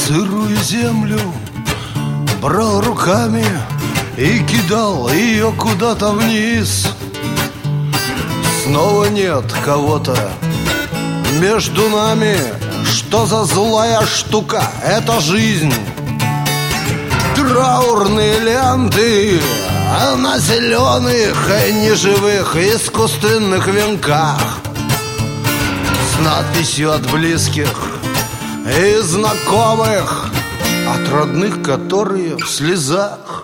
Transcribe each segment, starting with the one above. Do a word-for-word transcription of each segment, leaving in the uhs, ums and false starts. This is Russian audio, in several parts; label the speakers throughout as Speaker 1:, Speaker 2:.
Speaker 1: сырую землю брал руками и кидал ее куда-то вниз. Снова нет кого-то между нами. Что за злая штука? Это жизнь. Траурные ленты на зеленых, неживых, искусственных венках с надписью от близких и знакомых, от родных, которые в слезах.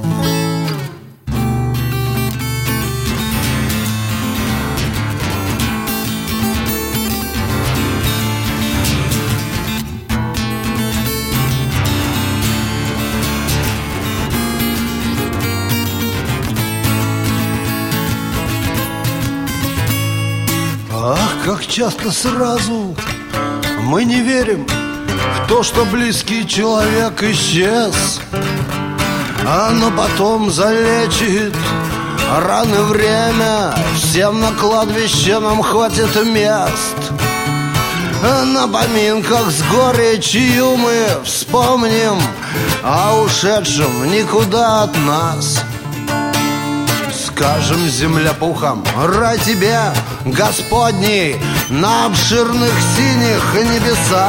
Speaker 1: Ах, как часто сразу мы не верим в то, что близкий человек исчез, а но потом залечит раны время. Всем на кладбище нам хватит мест. На поминках с горечью мы вспомним о ушедшем никуда от нас. Скажем землепухам: рай тебе, Господний, на обширных синих небесах.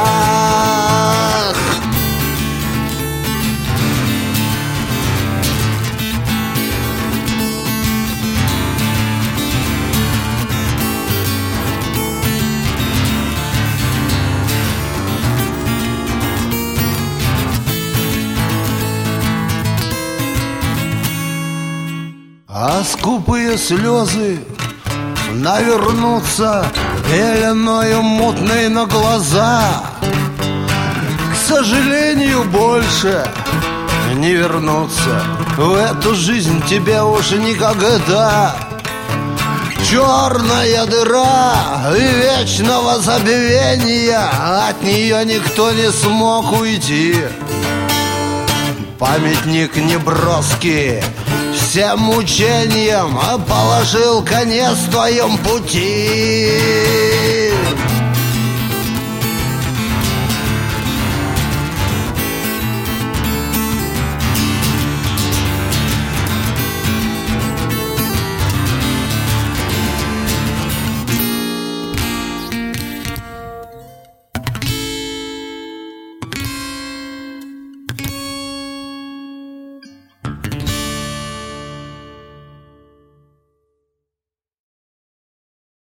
Speaker 1: А скупые слезы навернутся пеленою мутной на глаза. К сожалению, больше не вернуться в эту жизнь тебе уже никогда. Черная дыра вечного забвения, от нее никто не смог уйти. Памятник неброский всем мучениям положил конец в твоем пути.